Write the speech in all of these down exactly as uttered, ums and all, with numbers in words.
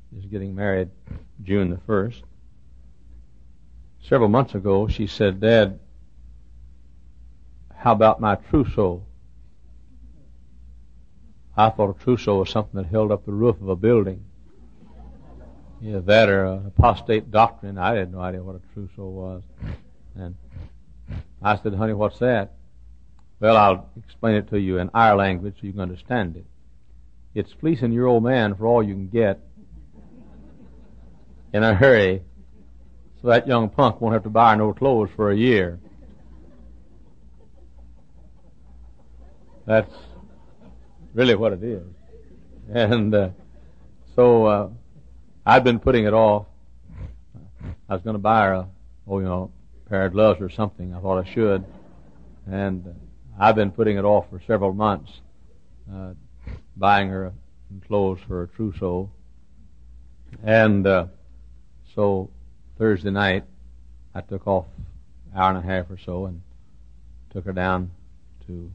is getting married June the first. Several months ago, she said, "Dad, how about my trousseau?" I thought a trousseau was something that held up the roof of a building. Yeah, that or an apostate doctrine. I had no idea what a trousseau was. And I said, "Honey, what's that?" "Well, I'll explain it to you in our language so you can understand it. It's fleecing your old man for all you can get in a hurry so that young punk won't have to buy no clothes for a year." That's really what it is. And uh, so uh, I've been putting it off. I was going to buy her a, oh, you know, pair of gloves or something. I thought I should. And uh, I've been putting it off for several months, uh, buying her clothes for a trousseau. And uh, so Thursday night, I took off an hour and a half or so and took her down to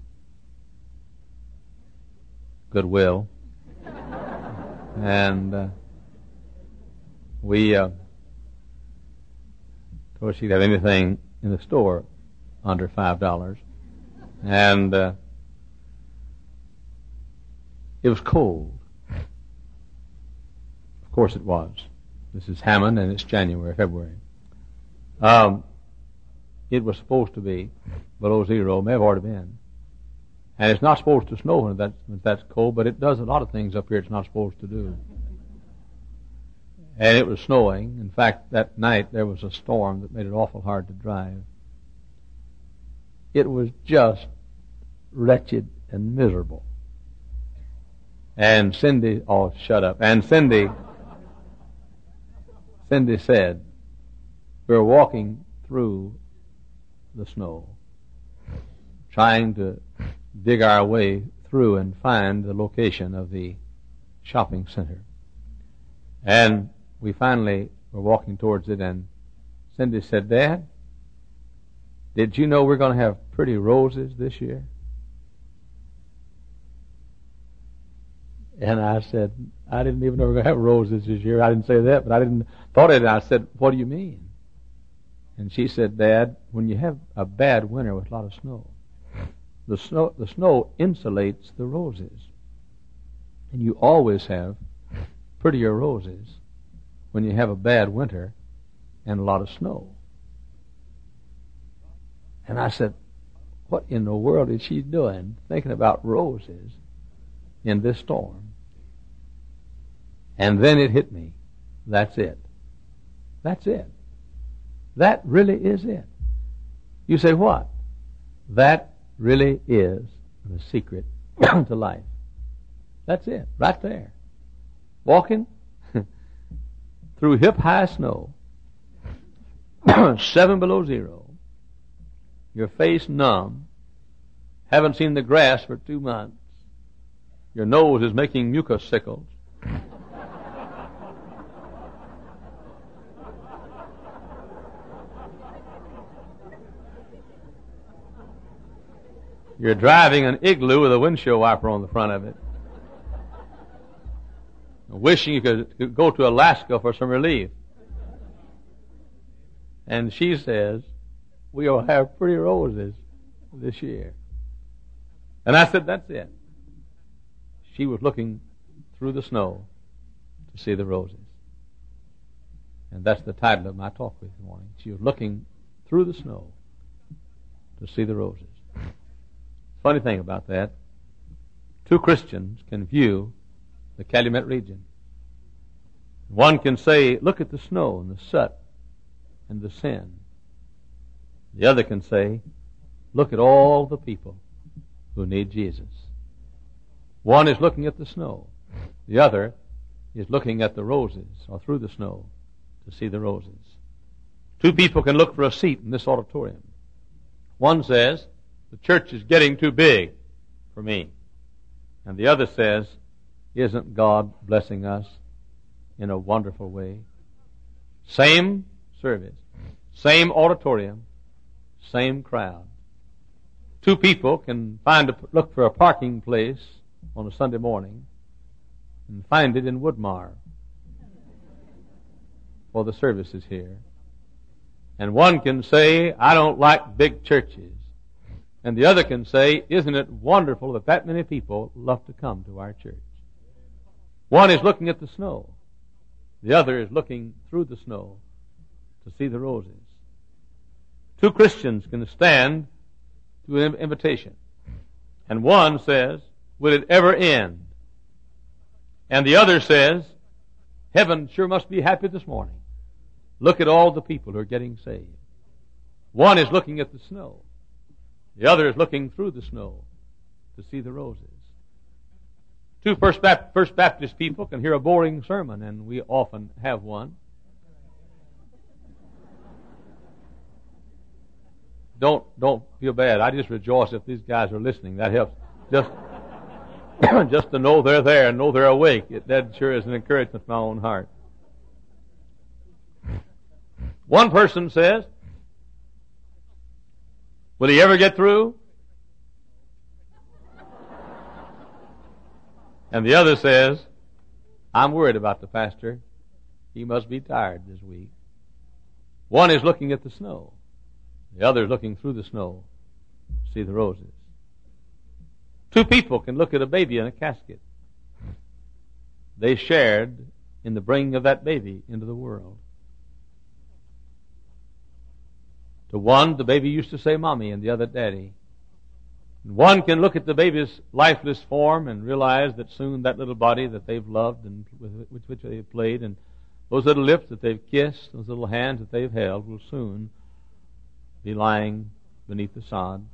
Goodwill. And uh, we uh, told her she'd have anything in the store under five dollars. And uh, it was cold. Of course it was. This is Hammond, and it's January, February. Um, it was supposed to be below zero, may have already been. And it's not supposed to snow when that's, when that's cold, but it does a lot of things up here it's not supposed to do. And it was snowing. In fact, that night there was a storm that made it awful hard to drive. It was just wretched and miserable. And Cindy, oh, shut up. And Cindy, Cindy said, we were walking through the snow, trying to dig our way through and find the location of the shopping center. And we finally were walking towards it, and Cindy said, "Dad, did you know we're going to have pretty roses this year?" And I said, "I didn't even know we were going to have roses this year." I didn't say that, but I didn't thought it. I said, "What do you mean?" And she said, "Dad, when you have a bad winter with a lot of snow, the snow the snow insulates the roses, and you always have prettier roses when you have a bad winter and a lot of snow." And I said, what in the world is she doing thinking about roses in this storm? And then it hit me. That's it. That's it. That really is it. You say, what? That really is the secret to life. That's it, right there. Walking through hip-high snow, seven below zero, your face numb, haven't seen the grass for two months, your nose is making mucus sickles, you're driving an igloo with a windshield wiper on the front of it, wishing you could go to Alaska for some relief. And she says, we'll have pretty roses this year. And I said, that's it. She was looking through the snow to see the roses. And that's the title of my talk this morning. She was looking through the snow to see the roses. Funny thing about that, two Christians can view the Calumet region. One can say, look at the snow and the soot and the sin. The other can say, look at all the people who need Jesus. One is looking at the snow. The other is looking at the roses, or through the snow, to see the roses. Two people can look for a seat in this auditorium. One says, the church is getting too big for me. And the other says, isn't God blessing us in a wonderful way? Same service, same auditorium, same crowd. Two people can find a, look for a parking place on a Sunday morning and find it in Woodmar. for the services here. And one can say, I don't like big churches. And the other can say, isn't it wonderful that that many people love to come to our church? One is looking at the snow. The other is looking through the snow to see the roses. Two Christians can stand to an invitation. And one says, will it ever end? And the other says, heaven sure must be happy this morning. Look at all the people who are getting saved. One is looking at the snow. The other is looking through the snow to see the roses. Two First Baptist, First Baptist people can hear a boring sermon, and we often have one. Don't don't feel bad. I just rejoice if these guys are listening. That helps. Just just to know they're there and know they're awake. It, that sure is an encouragement to my own heart. One person says, will he ever get through? And the other says, I'm worried about the pastor. He must be tired this week. One is looking at the snow. The other is looking through the snow to see the roses. Two people can look at a baby in a casket. They shared in the bringing of that baby into the world. To one, the baby used to say mommy, and the other daddy. And one can look at the baby's lifeless form and realize that soon that little body that they've loved and with which they've played, and those little lips that they've kissed, those little hands that they've held, will soon be lying beneath the sod.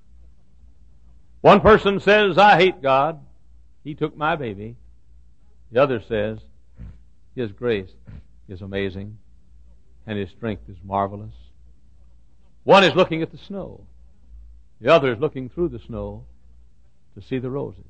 One person says, I hate God. He took my baby. The other says, His grace is amazing and His strength is marvelous. One is looking at the snow. The other is looking through the snow to see the roses.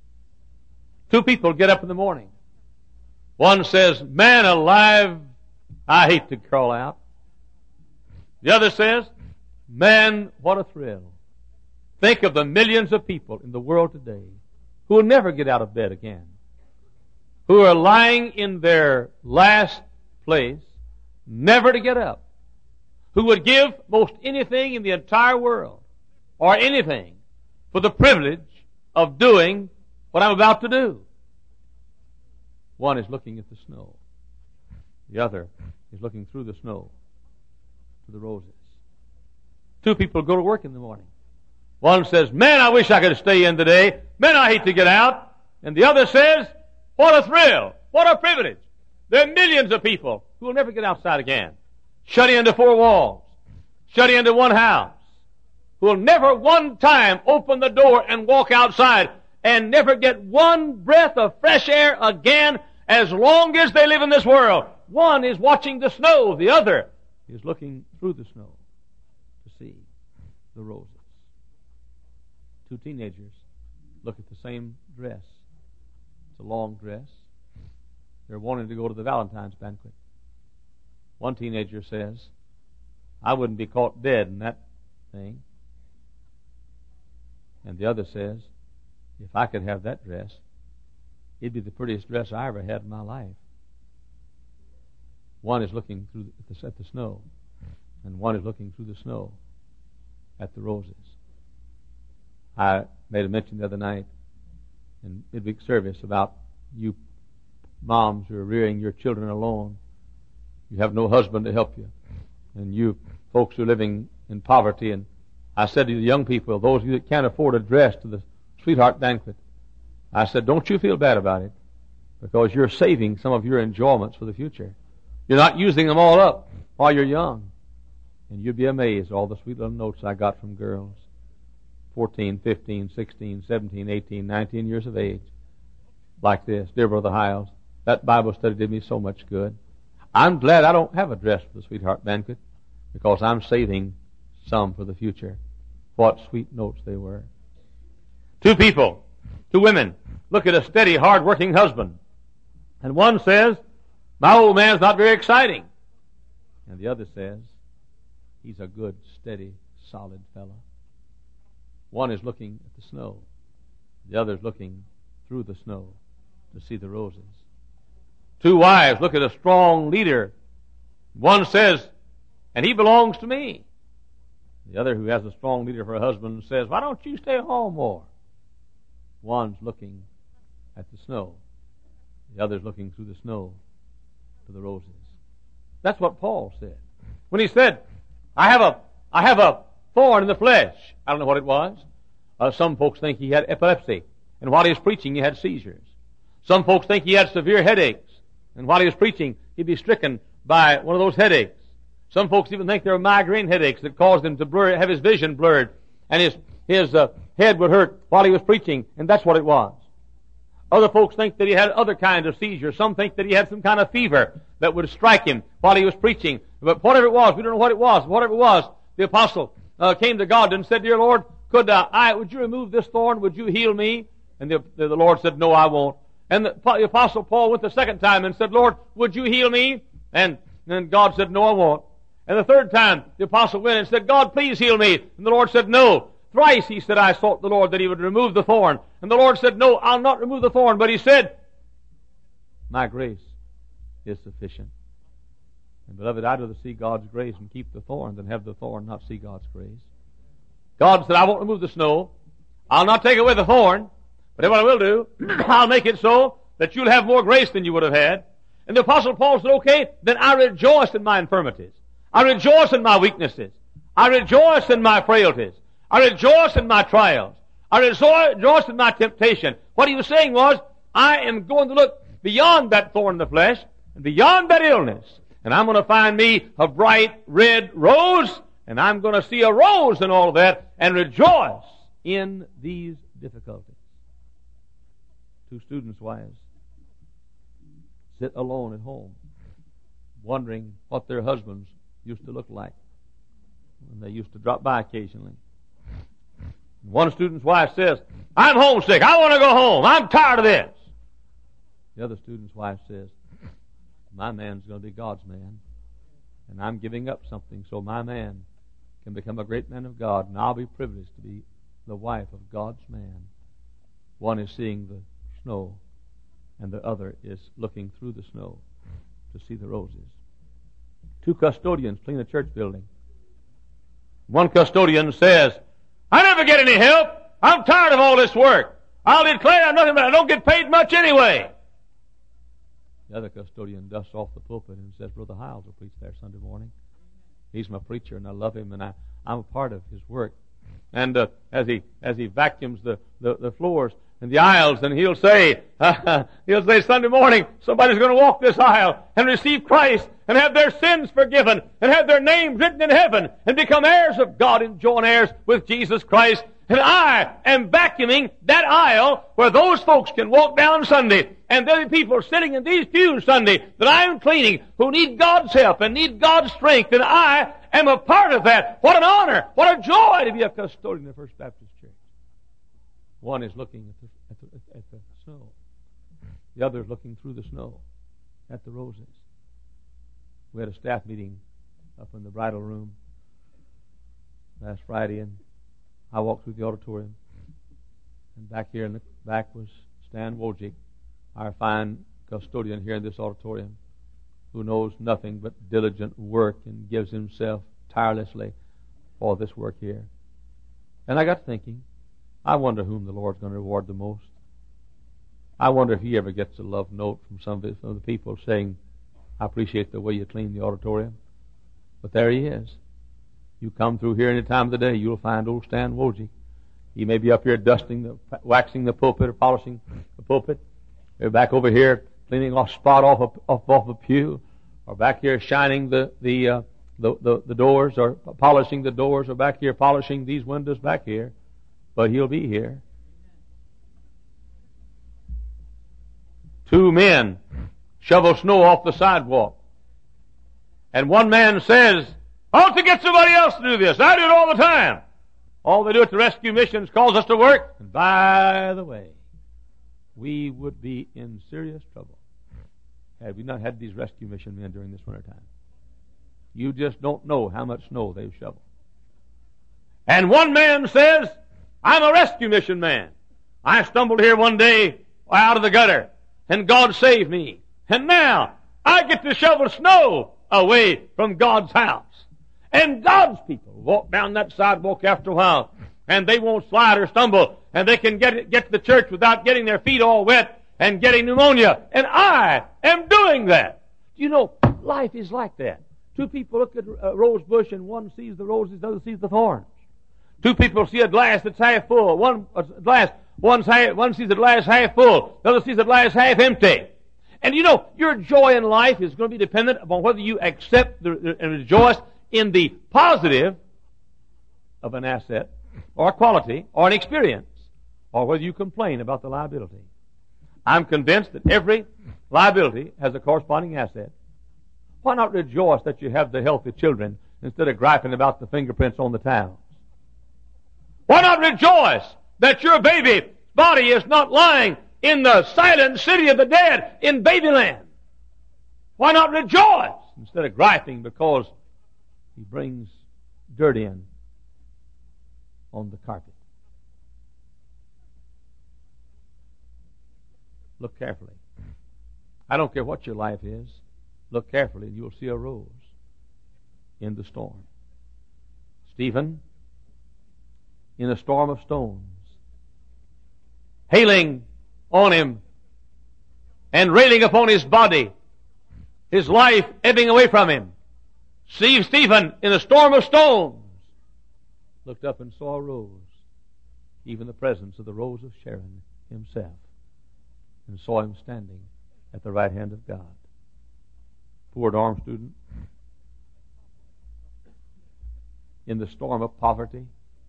Two people get up in the morning. One says, man alive, I hate to crawl out. The other says, man, what a thrill. Think of the millions of people in the world today who will never get out of bed again, who are lying in their last place, never to get up, who would give most anything in the entire world, or anything, for the privilege of doing what I'm about to do. One is looking at the snow. The other is looking through the snow to the roses. Two people go to work in the morning. One says, man, I wish I could stay in today. Man, I hate to get out. And the other says, what a thrill. What a privilege. There are millions of people who will never get outside again. Shut into four walls. Shut into one house. Who will never one time open the door and walk outside and never get one breath of fresh air again as long as they live in this world. One is watching the snow. The other is looking through the snow to see the roses. Two teenagers look at the same dress. It's a long dress. They're wanting to go to the Valentine's banquet. One teenager says, I wouldn't be caught dead in that thing. And the other says, if I could have that dress, it'd be the prettiest dress I ever had in my life. One is looking through the, at the snow, and one is looking through the snow at the roses. I made a mention the other night in midweek service about you moms who are rearing your children alone. You have no husband to help you. And you folks who are living in poverty. And I said to the young people, those of you that can't afford a dress to the sweetheart banquet, I said, don't you feel bad about it, because you're saving some of your enjoyments for the future. You're not using them all up while you're young. And you'd be amazed all the sweet little notes I got from girls. fourteen, fifteen, sixteen, seventeen, eighteen, nineteen years of age. Like this. Dear Brother Hiles, that Bible study did me so much good. I'm glad I don't have a dress for the sweetheart banquet, because I'm saving some for the future. What sweet notes they were. Two people, two women, look at a steady, hard-working husband. And one says, my old man's not very exciting. And the other says, he's a good, steady, solid fellow. One is looking at the snow. The other is looking through the snow to see the roses. Two wives look at a strong leader One says, and he belongs to me. The other, who has a strong leader for a husband, says, why don't you stay home more? One's looking at the snow. The other's looking through the snow to the roses. That's what Paul said. When he said, I have a, I have a thorn in the flesh. I don't know what it was. Uh, some folks think he had epilepsy. And while he was preaching, he had seizures. Some folks think he had severe headaches. And while he was preaching, he'd be stricken by one of those headaches. Some folks even think there were migraine headaches that caused him to blur, have his vision blurred. And his, his uh, head would hurt while he was preaching. And that's what it was. Other folks think that he had other kinds of seizures. Some think that he had some kind of fever that would strike him while he was preaching. But whatever it was, we don't know what it was. Whatever it was, the apostle uh, came to God and said, Dear Lord, could uh, I, would you remove this thorn? Would you heal me? And the, the, the Lord said, no, I won't. And the, the apostle Paul went the second time and said, Lord, would you heal me? And then God said, no, I won't. And the third time, the apostle went and said, God, please heal me. And the Lord said, no. Thrice he said, I sought the Lord that he would remove the thorn. And the Lord said, no, I'll not remove the thorn. But he said, my grace is sufficient. And beloved, I'd rather see God's grace and keep the thorn than have the thorn not see God's grace. God said, I won't remove the snow. I'll not take away the thorn. But what I will do, I'll make it so that you'll have more grace than you would have had. And the apostle Paul said, okay, then I rejoice in my infirmities. I rejoice in my weaknesses. I rejoice in my frailties. I rejoice in my trials. I rejoice in my temptation. What he was saying was, I am going to look beyond that thorn in the flesh and beyond that illness. And I'm going to find me a bright red rose, and I'm going to see a rose in all of that and rejoice in these difficulties. Two students' wives sit alone at home, wondering what their husbands used to look like when they used to drop by occasionally. One student's wife says, I'm homesick. I want to go home. I'm tired of this. The other student's wife says, my man's going to be God's man, and I'm giving up something so my man can become a great man of God, and I'll be privileged to be the wife of God's man. One is seeing the snow, and the other is looking through the snow to see the roses. Two custodians clean a church building. One custodian says, I never get any help. I'm tired of all this work. I'll declare I'm nothing but I don't get paid much anyway. The other custodian dusts off the pulpit and says, Brother Hiles will preach there Sunday morning. He's my preacher, and I love him, and I, I'm a part of his work. And uh, as he as he vacuums the, the, the floors and the aisles, and he'll say, uh, he'll say, Sunday morning, somebody's going to walk this aisle and receive Christ and have their sins forgiven and have their names written in heaven and become heirs of God and joint heirs with Jesus Christ. And I am vacuuming that aisle where those folks can walk down Sunday, and there are people sitting in these pews Sunday that I am cleaning who need God's help and need God's strength, and I am a part of that. What an honor, what a joy to be a custodian of the First Baptist Church. One is looking at the, at the, at the snow. The other is looking through the snow at the roses. We had a staff meeting up in the bridal room last Friday, and I walked through the auditorium, and back here in the back was Stan Wojcik, our fine custodian here in this auditorium, who knows nothing but diligent work and gives himself tirelessly for this work here. And I got thinking, I wonder whom the Lord's going to reward the most. I wonder if he ever gets a love note from some of the, some of the people saying, I appreciate the way you clean the auditorium. But there he is. You come through here any time of the day, you'll find old Stan Wojcik. He may be up here dusting, the, waxing the pulpit or polishing the pulpit. Or back over here cleaning off spot off a, off, off a pew. Or back here shining the the, uh, the the the doors, or polishing the doors, or back here polishing these windows back here. But he'll be here. Two men shovel snow off the sidewalk. And one man says, I ought to get somebody else to do this. I do it all the time. All they do at the rescue missions calls us to work. And by the way, we would be in serious trouble had we not had these rescue mission men during this winter time. You just don't know how much snow they've shoveled. And one man says, I'm a rescue mission man. I stumbled here one day out of the gutter, and God saved me. And now I get to shovel snow away from God's house. And God's people walk down that sidewalk after a while, and they won't slide or stumble, and they can get get to the church without getting their feet all wet and getting pneumonia. And I am doing that. You know, life is like that. Two people look at a rose bush, and one sees the roses, the other sees the thorns. Two people see a glass that's half full. One a glass, one's half, one sees the glass half full, the other sees the glass half empty. And you know, your joy in life is going to be dependent upon whether you accept the, and rejoice in the positive of an asset, or a quality, or an experience, or whether you complain about the liability. I'm convinced that every liability has a corresponding asset. Why not rejoice that you have the healthy children instead of griping about the fingerprints on the towels? Why not rejoice that your baby's body is not lying in the silent city of the dead in Babyland? Why not rejoice instead of griping because he brings dirt in on the carpet? Look carefully. I don't care what your life is. Look carefully and you'll see a rose in the storm. Stephen, in a storm of stones, hailing on him and railing upon his body, his life ebbing away from him. See Stephen in a storm of stones, looked up and saw a rose, even the presence of the rose of Sharon himself, and saw him standing at the right hand of God. Poor dorm student, in the storm of poverty.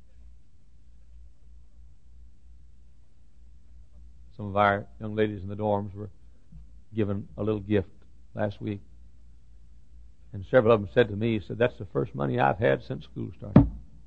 Some of our young ladies in the dorms were given a little gift last week. And several of them said to me, said, that's the first money I've had since school started.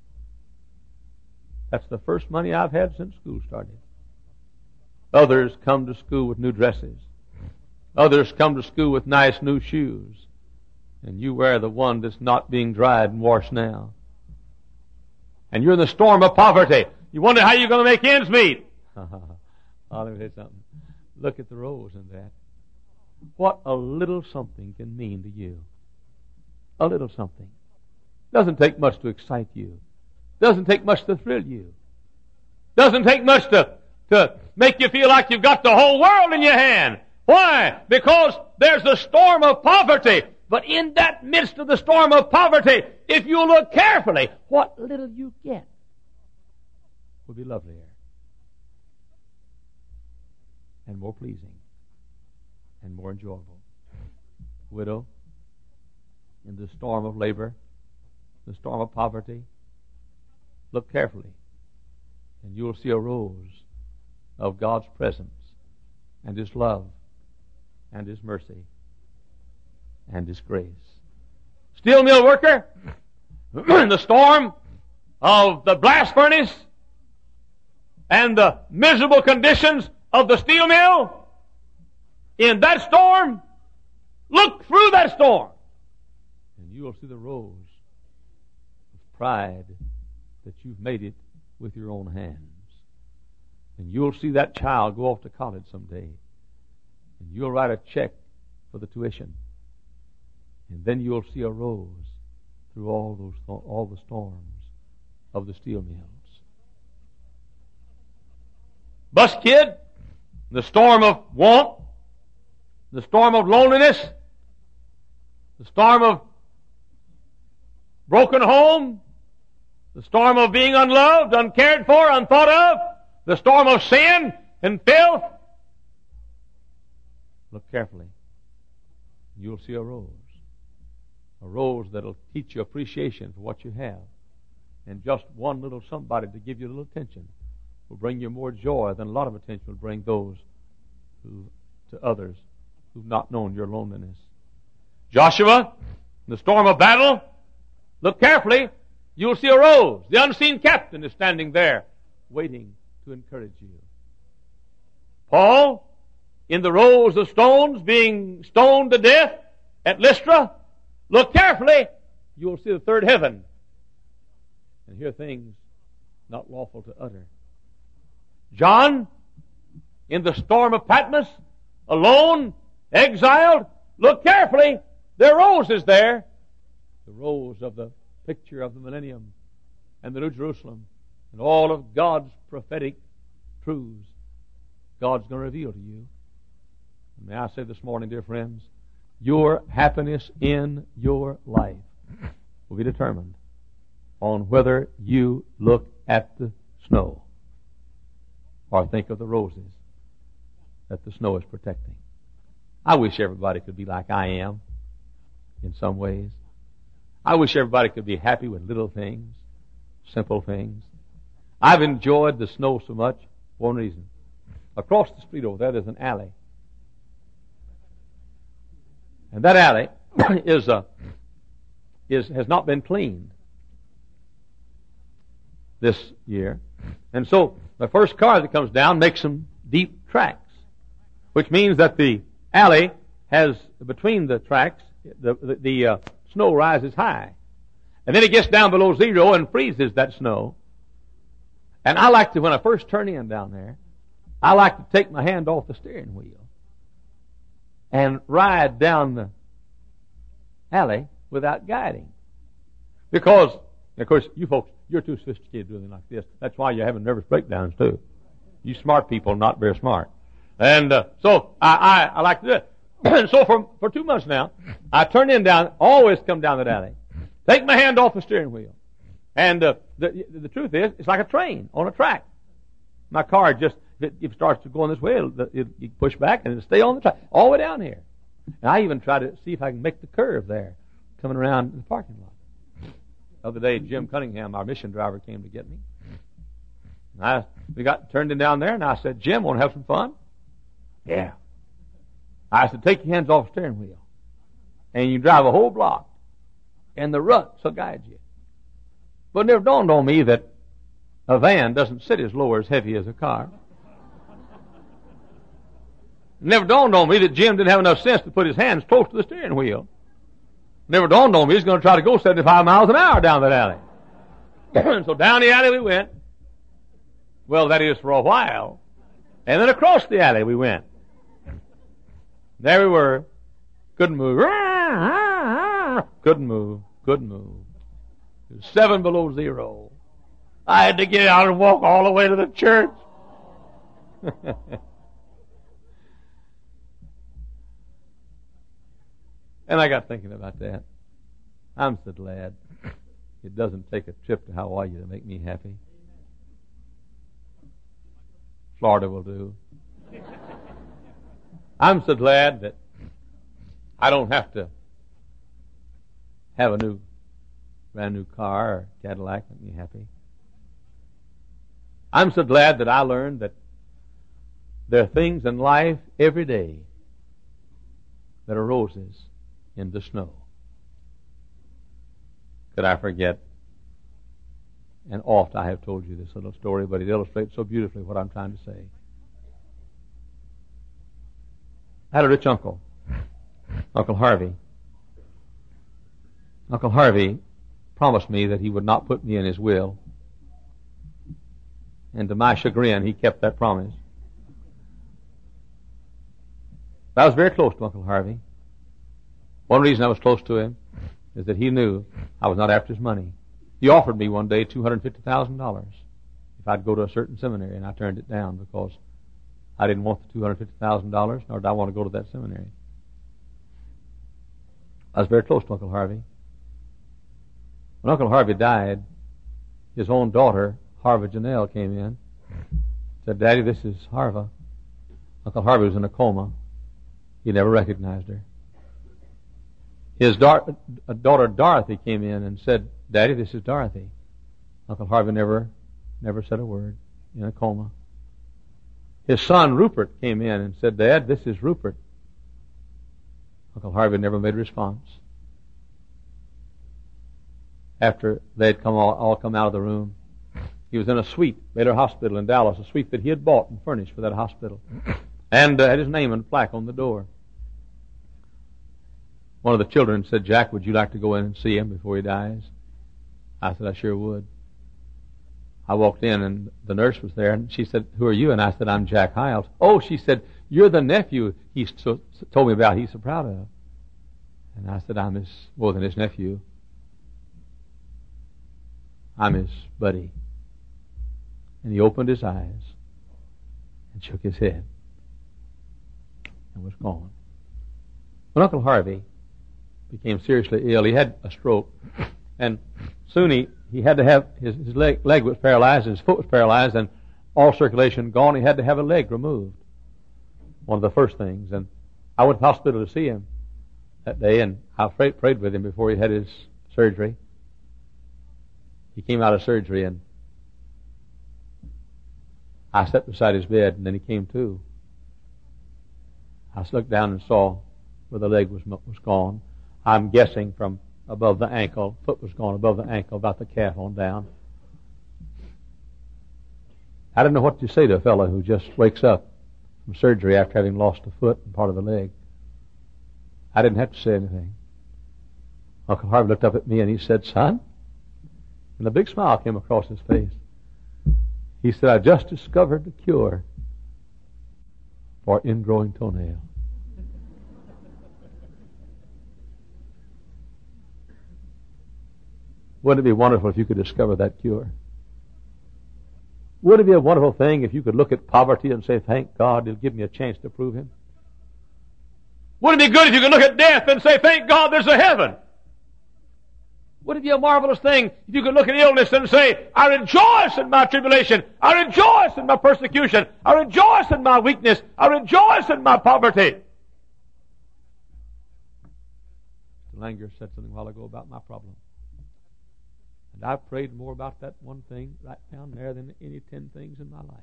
That's the first money I've had since school started. Others come to school with new dresses. Others come to school with nice new shoes. And you wear the one that's not being dried and washed now. And you're in the storm of poverty. You wonder how you're going to make ends meet. I'll let me say something. Look at the rose in that. What a little something can mean to you. A little something. Doesn't take much to excite you. Doesn't take much to thrill you. Doesn't take much to, to make you feel like you've got the whole world in your hand. Why? Because there's a storm of poverty. But in that midst of the storm of poverty, if you look carefully, what little you get will be lovelier and more pleasing and more enjoyable. Widow, in the storm of labor, the storm of poverty, look carefully, and you'll see a rose of God's presence and His love and His mercy and His grace. Steel mill worker, in the storm of the blast furnace and the miserable conditions of the steel mill, in that storm, look through that storm, and you will see the rose of pride that you've made it with your own hands. And you'll see that child go off to college someday, and you'll write a check for the tuition, and then you'll see a rose through all those all the storms of the steel mills. Bus kid, the storm of want, the storm of loneliness, the storm of broken home, the storm of being unloved, uncared for, unthought of, the storm of sin and filth. Look carefully. You'll see a rose. A rose that'll teach you appreciation for what you have. And just one little somebody to give you a little attention will bring you more joy than a lot of attention will bring those who, to others who've not known your loneliness. Joshua, in the storm of battle, look carefully. You'll see a rose. The unseen captain is standing there waiting to encourage you. Paul, in the rows of stones, being stoned to death at Lystra, look carefully. You'll see the third heaven and hear things not lawful to utter. John, in the storm of Patmos, alone, exiled, Look carefully. There are roses there. The rose of the picture of the millennium and the New Jerusalem and all of God's prophetic truths God's going to reveal to you. And may I say this morning, dear friends, your happiness in your life will be determined on whether you look at the snow or think of the roses that the snow is protecting. I wish everybody could be like I am in some ways. I wish everybody could be happy with little things, simple things. I've enjoyed the snow so much for one reason. Across the street over there, there's an alley. And that alley is, uh, is has not been cleaned this year. And so the first car that comes down makes some deep tracks, which means that the alley has, between the tracks, the, the, the uh, snow rises high. And then it gets down below zero and freezes that snow. And I like to, when I first turn in down there, I like to take my hand off the steering wheel and ride down the alley without guiding. Because, of course, you folks, you're too sophisticated doing it like this. That's why you're having nervous breakdowns, too. You smart people are not very smart. And uh, so I, I, I like to do it. And so for, for two months now, I turn in down, always come down that alley, take my hand off the steering wheel. And uh, the, the truth is, it's like a train on a track. My car just, if it starts to go in this way, it'll, it, you push back and it'll stay on the track, all the way down here. And I even try to see if I can make the curve there, coming around the parking lot. The other day, Jim Cunningham, our mission driver, came to get me. And I, we got turned in down there, and I said, Jim, want to have some fun? Yeah. I said, take your hands off the steering wheel, and you drive a whole block, and the ruts will guide you. But it never dawned on me that a van doesn't sit as low or as heavy as a car. It never dawned on me that Jim didn't have enough sense to put his hands close to the steering wheel. It never dawned on me he's going to try to go seventy-five miles an hour down that alley. And so down the alley we went. Well, that is for a while. And then across the alley we went. There we were. Couldn't move. Couldn't move. Couldn't move. It was seven below zero. I had to get out and walk all the way to the church. And I got thinking about that. I'm so glad it doesn't take a trip to Hawaii to make me happy. Florida will do. I'm so glad that I don't have to have a new, brand new car or Cadillac to make me happy. I'm so glad that I learned that there are things in life every day that are roses in the snow. Could I forget? And oft I have told you this little story, but it illustrates so beautifully what I'm trying to say. I had a rich uncle, Uncle Harvey. Uncle Harvey promised me that he would not put me in his will. And to my chagrin, he kept that promise. But I was very close to Uncle Harvey. One reason I was close to him is that he knew I was not after his money. He offered me one day two hundred fifty thousand dollars if I'd go to a certain seminary, and I turned it down because I didn't want the two hundred fifty thousand dollars, nor did I want to go to that seminary. I was very close to Uncle Harvey. When Uncle Harvey died, his own daughter, Harva Janelle, came in, said, Daddy, this is Harva. Uncle Harvey was in a coma. He never recognized her. His da- daughter Dorothy came in and said, Daddy, this is Dorothy. Uncle Harvey never, never said a word, in a coma. His son Rupert came in and said, Dad, this is Rupert. Uncle Harvey never made a response. After they had come all, all come out of the room, he was in a suite, Baylor Hospital in Dallas, a suite that he had bought and furnished for that hospital, and uh, had his name and plaque on the door. One of the children said, Jack, would you like to go in and see him before he dies? I said, I sure would. I walked in, and the nurse was there, and she said, who are you? And I said, I'm Jack Hiles. Oh, she said, you're the nephew he so, told me about he's so proud of. And I said, I'm his, more than his nephew, I'm his buddy. And he opened his eyes and shook his head and was gone. When Uncle Harvey became seriously ill, he had a stroke, and soon he, he had to have, his, his leg, leg was paralyzed, his foot was paralyzed, and all circulation gone. He had to have a leg removed. One of the first things. And I went to the hospital to see him that day, and I prayed, prayed with him before he had his surgery. He came out of surgery, and I sat beside his bed, and then he came to. I looked down and saw where the leg was was gone. I'm guessing from above the ankle, foot was gone above the ankle, about the calf on down. I didn't know what to say to a fellow who just wakes up from surgery after having lost a foot and part of the leg. I didn't have to say anything. Uncle Harvey looked up at me and he said, "Son," and a big smile came across his face. He said, "I just discovered the cure for ingrowing toenail." Wouldn't it be wonderful if you could discover that cure? Wouldn't it be a wonderful thing if you could look at poverty and say, "Thank God, He'll give me a chance to prove Him"? Wouldn't it be good if you could look at death and say, "Thank God, there's a heaven"? Wouldn't it be a marvelous thing if you could look at illness and say, "I rejoice in my tribulation. I rejoice in my persecution. I rejoice in my weakness. I rejoice in my poverty"? Langer said something a while ago about my problem. And I've prayed more about that one thing right down there than any ten things in my life.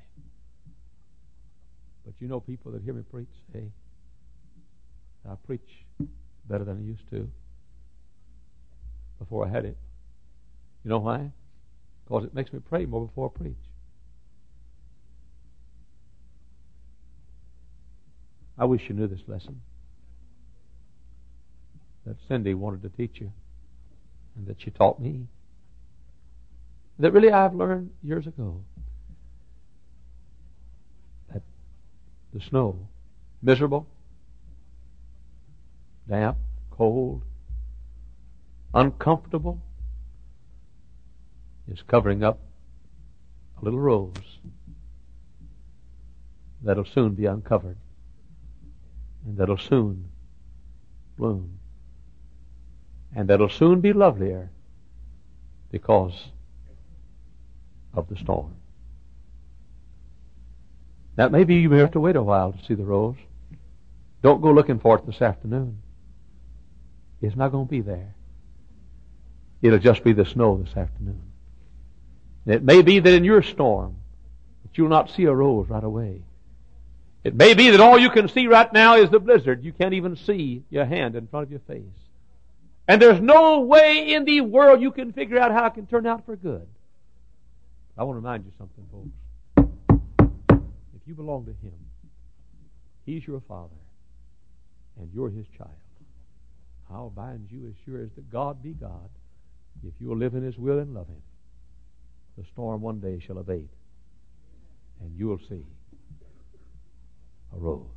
But you know, people that hear me preach say, I preach better than I used to before I had it. You know why? Because it makes me pray more before I preach. I wish you knew this lesson that Cindy wanted to teach you and that she taught me. That really I've learned years ago that the snow, miserable, damp, cold, uncomfortable, is covering up a little rose that'll soon be uncovered and that'll soon bloom and that'll soon be lovelier because of the storm. Now, maybe you may have to wait a while to see the rose. Don't go looking for it this afternoon. It's not going to be there. It'll just be the snow this afternoon. It may be that in your storm that you'll not see a rose right away. It may be that all you can see right now is the blizzard. You can't even see your hand in front of your face. And there's no way in the world you can figure out how it can turn out for good. I want to remind you something, folks. If you belong to Him, He's your Father, and you're His child. I'll bind you as sure as that God be God. If you will live in His will and love Him, the storm one day shall abate, and you will see a rose.